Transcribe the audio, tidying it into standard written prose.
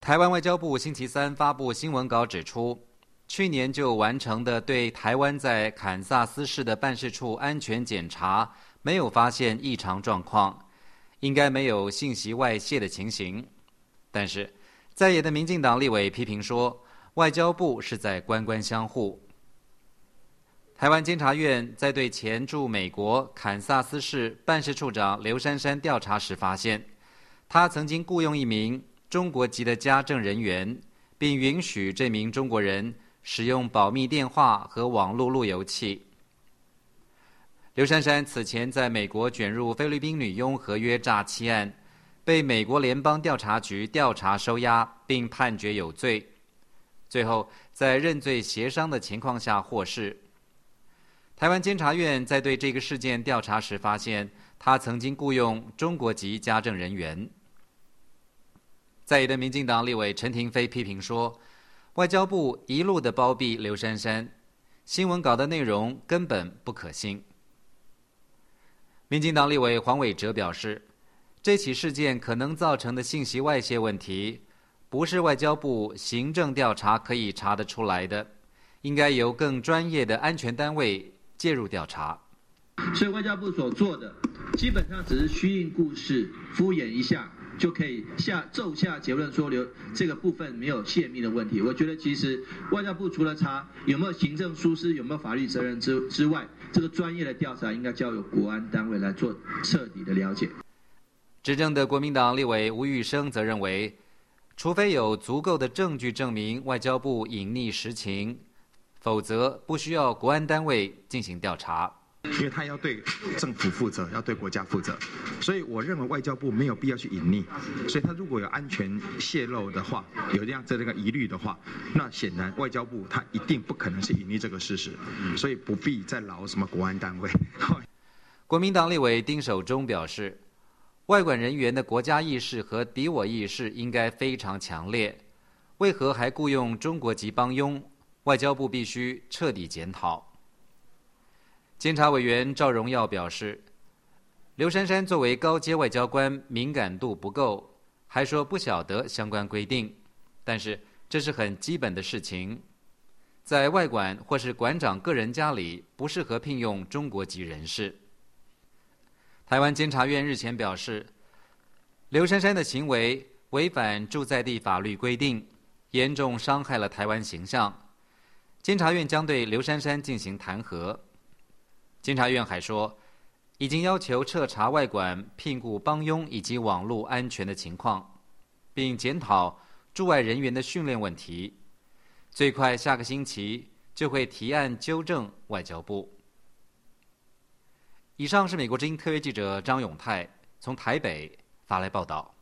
台湾外交部星期三发布新闻稿指出，去年就完成的对台湾在堪萨斯市的办事处安全检查，没有发现异常状况，应该没有信息外泄的情形。但是，在野的民进党立委批评说，外交部是在官官相护。台湾监察院在对前驻美国堪萨斯市办事处长刘珊珊调查时发现，他曾经雇佣一名中国籍的家政人员，并允许这名中国人使用保密电话和网络路由器。刘珊珊此前在美国卷入菲律宾女佣合约诈欺案，被美国联邦调查局调查收押，并判决有罪，最后在认罪协商的情况下获释。台湾监察院在对这个事件调查时发现，他曾经雇佣中国籍家政人员。在野的民进党立委陈亭妃批评说，外交部一路的包庇刘珊珊，新闻稿的内容根本不可信。民进党立委黄伟哲表示，这起事件可能造成的信息外泄问题，不是外交部行政调查可以查得出来的，应该由更专业的安全单位介入调查。 所以外交部所做的基本上只是虚应故事，敷衍一下就可以奏下结论说这个部分没有泄密的问题。我觉得其实外交部除了查有没有行政疏失、有没有法律责任之外，这个专业的调查应该交由国安单位来做彻底的了解。 执政的国民党立委吴玉生则认为，除非有足够的证据证明外交部隐匿实情，否则不需要国安单位进行调查。 因为他要对政府负责，要对国家负责，所以我认为外交部没有必要去隐匿。所以他如果有安全泄露的话，有这样这个疑虑的话，那显然外交部他一定不可能是隐匿这个事实，所以不必再劳什么国安单位。 国民党立委丁守中表示，外管人员的国家意识和敌我意识应该非常强烈，为何还雇佣中国籍帮佣？外交部必须彻底检讨。监察委员赵荣耀表示，刘珊珊作为高阶外交官，敏感度不够，还说不晓得相关规定，但是这是很基本的事情。在外管或是馆长个人家里，不适合聘用中国籍人士。台湾监察院日前表示，刘珊珊的行为违反驻在地法律规定，严重伤害了台湾形象。监察院将对刘珊珊进行弹劾。监察院还说，已经要求彻查外管聘雇帮佣以及网络安全的情况，并检讨驻外人员的训练问题，最快下个星期就会提案纠正外交部。以上是美国之音特约记者张永泰从台北发来报道。